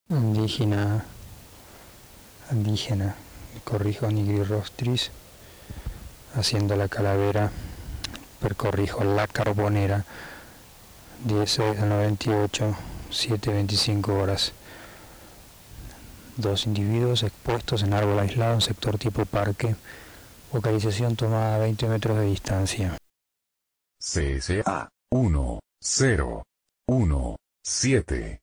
Indígena, corrijo nigrostis, haciendo la calavera, percorrijo la Carbonera, 16 al 98, 7:25 horas. Dos individuos expuestos en árbol aislado en sector tipo parque, localización tomada a 20 metros de distancia. CSA 1, 0, 1, 7.